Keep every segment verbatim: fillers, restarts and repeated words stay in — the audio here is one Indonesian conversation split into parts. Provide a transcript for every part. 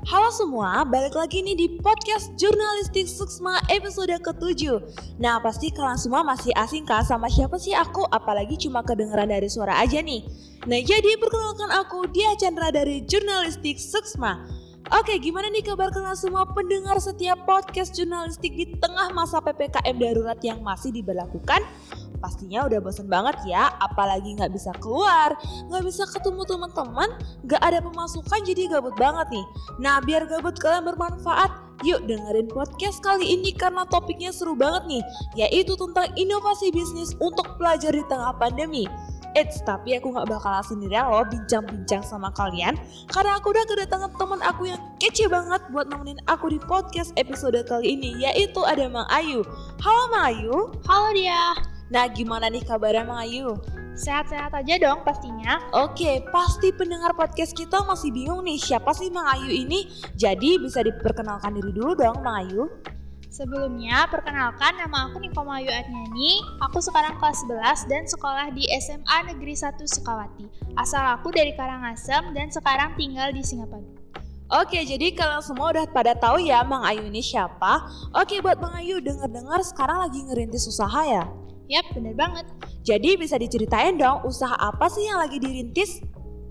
Halo semua, balik lagi nih di podcast Jurnalistik Suksma episode ketujuh. Nah, pasti kalian semua masih asing kan sama siapa sih aku, apalagi cuma kedengeran dari suara aja nih. Nah, jadi perkenalkan aku Dia Chandra dari Jurnalistik Suksma. Oke, gimana nih kabar kalian semua pendengar setiap podcast jurnalistik di tengah masa P P K M darurat yang masih diberlakukan? Pastinya udah bosan banget ya, apalagi gak bisa keluar, gak bisa ketemu teman-teman, gak ada pemasukan jadi gabut banget nih. Nah, biar gabut kalian bermanfaat, yuk dengerin podcast kali ini karena topiknya seru banget nih, yaitu tentang inovasi bisnis untuk pelajar di tengah pandemi. Eits, tapi aku gak bakalan sendirian loh bincang-bincang sama kalian, karena aku udah kedatangan teman aku yang kece banget buat nemenin aku di podcast episode kali ini, yaitu ada Mang Ayu. Halo Mang Ayu. Halo Dia. Nah, gimana nih kabarnya Mang Ayu? Sehat-sehat aja dong pastinya. Oke, pasti pendengar podcast kita masih bingung nih siapa sih Mang Ayu ini. Jadi bisa diperkenalkan diri dulu dong Mang Ayu. Sebelumnya, perkenalkan nama aku Nikoma Ayu Adnyani. Aku sekarang kelas sebelas dan sekolah di S M A Negeri satu Sukawati. Asal aku dari Karangasem dan sekarang tinggal di Singapura. Oke, jadi kalian semua udah pada tahu ya Mang Ayu ini siapa? Oke, buat Mang Ayu denger-dengar sekarang lagi ngerintis usaha ya? Yap, bener banget. Jadi bisa diceritain dong usaha apa sih yang lagi dirintis?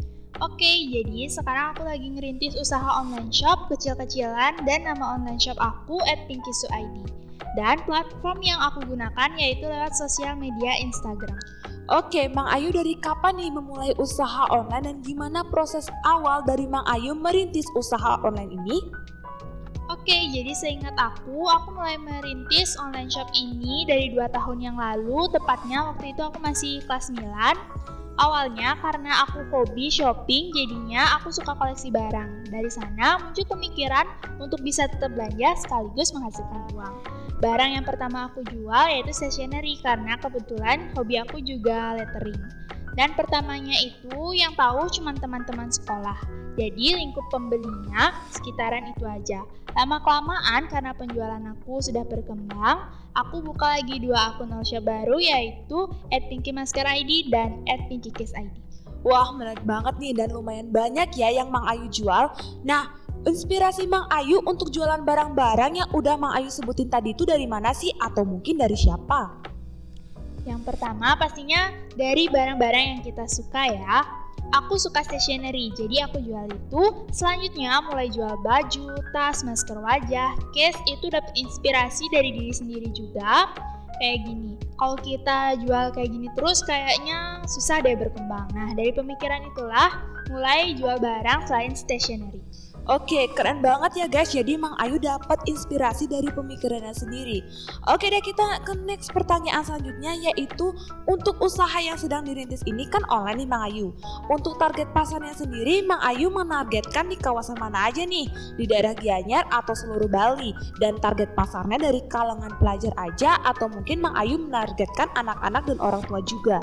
Oke, jadi sekarang aku lagi ngerintis usaha online shop kecil-kecilan dan nama online shop aku at pinkisu dot i d. Dan platform yang aku gunakan yaitu lewat sosial media Instagram. Oke, Mang Ayu dari kapan nih memulai usaha online dan gimana proses awal dari Mang Ayu merintis usaha online ini? Oke, jadi seingat aku, aku mulai merintis online shop ini dari dua tahun yang lalu, tepatnya waktu itu aku masih kelas sembilan. Awalnya karena aku hobi shopping, jadinya aku suka koleksi barang. Dari sana muncul pemikiran untuk bisa tetap belanja sekaligus menghasilkan uang. Barang yang pertama aku jual yaitu stationery karena kebetulan hobi aku juga lettering. Dan pertamanya itu yang tahu cuma teman-teman sekolah. Jadi lingkup pembelinya sekitaran itu aja. Lama-kelamaan karena penjualan aku sudah berkembang, aku buka lagi dua akun all-shop baru yaitu at pinkymasker.id dan at pinkykissid. Wah, menarik banget nih dan lumayan banyak ya yang Mang Ayu jual. Nah, inspirasi Mang Ayu untuk jualan barang-barang yang udah Mang Ayu sebutin tadi itu dari mana sih atau mungkin dari siapa? Yang pertama pastinya dari barang-barang yang kita suka ya. Aku suka stationery, jadi aku jual itu. Selanjutnya mulai jual baju, tas, masker wajah, case, itu dapat inspirasi dari diri sendiri juga. Kayak gini, kalau kita jual kayak gini terus kayaknya susah deh berkembang. Nah, dari pemikiran itulah mulai jual barang selain stationery. Oke, keren banget ya guys. Jadi Mang Ayu dapat inspirasi dari pemikirannya sendiri. Oke deh, kita ke next pertanyaan selanjutnya, yaitu untuk usaha yang sedang dirintis ini kan online nih Mang Ayu. Untuk target pasarnya sendiri, Mang Ayu menargetkan di kawasan mana aja nih? Di daerah Gianyar atau seluruh Bali? Dan target pasarnya dari kalangan pelajar aja atau mungkin Mang Ayu menargetkan anak-anak dan orang tua juga?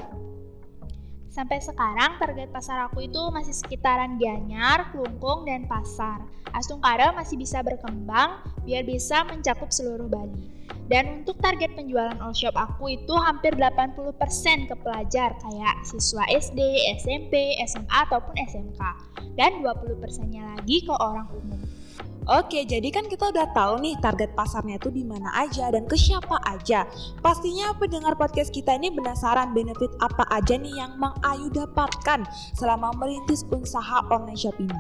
Sampai sekarang target pasar aku itu masih sekitaran Gianyar, Klungkung, dan Pasar. Asungkara masih bisa berkembang biar bisa mencakup seluruh Bali. Dan untuk target penjualan all shop aku itu hampir delapan puluh persen ke pelajar kayak siswa S D, S M P, S M A ataupun S M K. Dan dua puluh persennya lagi ke orang umum. Oke, jadi kan kita udah tahu nih target pasarnya itu di mana aja dan ke siapa aja. Pastinya pendengar podcast kita ini penasaran benefit apa aja nih yang Mang Ayu dapatkan selama merintis usaha online shop ini.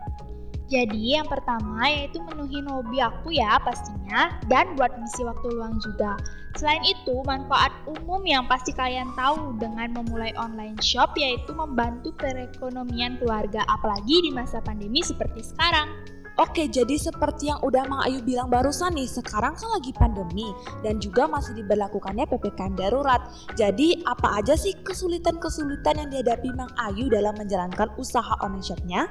Jadi yang pertama yaitu menuhin hobi aku ya pastinya, dan buat ngisi waktu luang juga. Selain itu, manfaat umum yang pasti kalian tahu dengan memulai online shop yaitu membantu perekonomian keluarga, apalagi di masa pandemi seperti sekarang. Oke, jadi seperti yang udah Mang Ayu bilang barusan nih, sekarang kan lagi pandemi dan juga masih diberlakukannya P P K M darurat. Jadi apa aja sih kesulitan-kesulitan yang dihadapi Mang Ayu dalam menjalankan usaha online shopnya?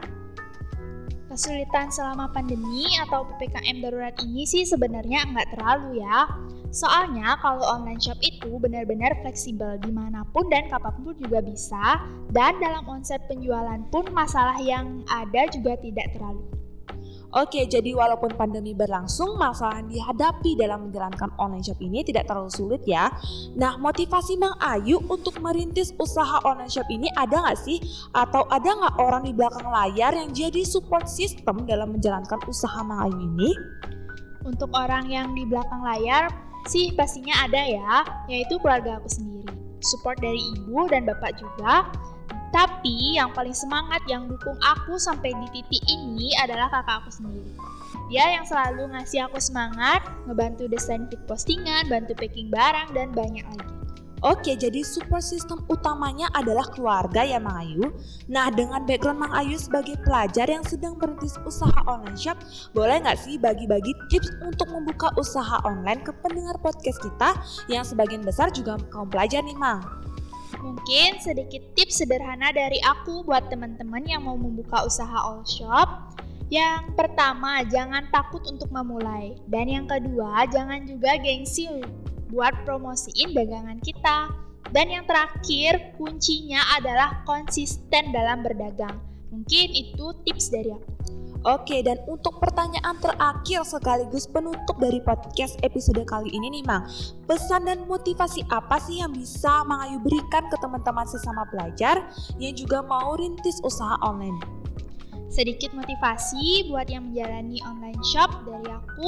Kesulitan selama pandemi atau P P K M darurat ini sih sebenarnya nggak terlalu ya. Soalnya kalau online shop itu benar-benar fleksibel dimanapun dan kapanpun juga bisa. Dan dalam omset penjualan pun masalah yang ada juga tidak terlalu. Oke, jadi walaupun pandemi berlangsung, masalah yang dihadapi dalam menjalankan online shop ini tidak terlalu sulit ya. Nah, motivasi Mang Ayu untuk merintis usaha online shop ini ada nggak sih? Atau ada nggak orang di belakang layar yang jadi support system dalam menjalankan usaha Mang Ayu ini? Untuk orang yang di belakang layar sih pastinya ada ya, yaitu keluarga aku sendiri. Support dari ibu dan bapak juga. Tapi yang paling semangat yang dukung aku sampai di titik ini adalah kakak aku sendiri. Dia yang selalu ngasih aku semangat, ngebantu desain feed postingan, bantu packing barang, dan banyak lagi. Oke, jadi support system utamanya adalah keluarga ya Mang Ayu. Nah, dengan background Mang Ayu sebagai pelajar yang sedang merintis usaha online shop, boleh nggak sih bagi-bagi tips untuk membuka usaha online ke pendengar podcast kita yang sebagian besar juga kaum pelajar nih Mang? Mungkin sedikit tips sederhana dari aku buat teman-teman yang mau membuka usaha online shop. Yang pertama, jangan takut untuk memulai. Dan yang kedua, jangan juga gengsi buat promosiin dagangan kita. Dan yang terakhir, kuncinya adalah konsisten dalam berdagang. Mungkin itu tips dari aku. Oke, dan untuk pertanyaan terakhir sekaligus penutup dari podcast episode kali ini nih Mang, pesan dan motivasi apa sih yang bisa Mang Ayu berikan ke teman-teman sesama pelajar yang juga mau rintis usaha online? Sedikit motivasi buat yang menjalani online shop dari aku.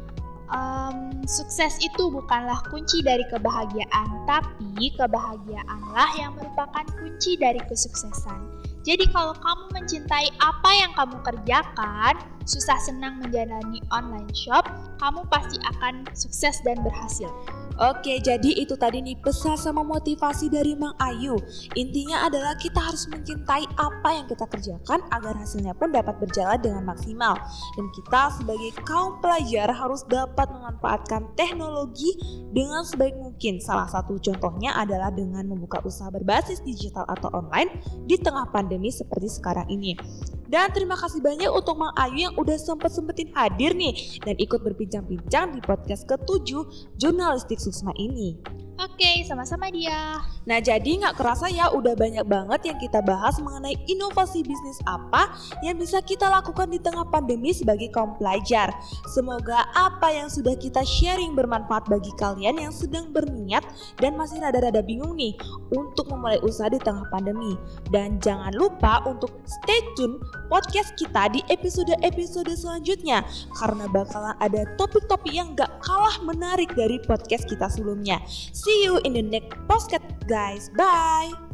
Um, sukses itu bukanlah kunci dari kebahagiaan, tapi kebahagiaanlah yang merupakan kunci dari kesuksesan. Jadi kalau kamu mencintai apa yang kamu kerjakan, susah senang menjalani online shop, kamu pasti akan sukses dan berhasil. Oke, jadi itu tadi nih pesan sama motivasi dari Mang Ayu. Intinya adalah kita harus mencintai apa yang kita kerjakan agar hasilnya pun dapat berjalan dengan maksimal. Dan kita sebagai kaum pelajar harus dapat memanfaatkan teknologi dengan sebaik mungkin. Salah satu contohnya adalah dengan membuka usaha berbasis digital atau online di tengah pandemi seperti sekarang ini. Dan terima kasih banyak untuk Mang Ayu yang udah sempet-sempetin hadir nih dan ikut berbincang-bincang di podcast ketujuh Jurnalistik Suksma ini. Oke, sama-sama dia. Nah, jadi nggak kerasa ya udah banyak banget yang kita bahas mengenai inovasi bisnis apa yang bisa kita lakukan di tengah pandemi sebagai kaum pelajar. Semoga apa yang sudah kita sharing bermanfaat bagi kalian yang sedang berniat dan masih rada-rada bingung nih untuk memulai usaha di tengah pandemi. Dan jangan lupa untuk stay tune podcast kita di episode-episode selanjutnya karena bakalan ada topik-topik yang gak kalah menarik dari podcast kita sebelumnya. See you in the next podcast guys. Bye.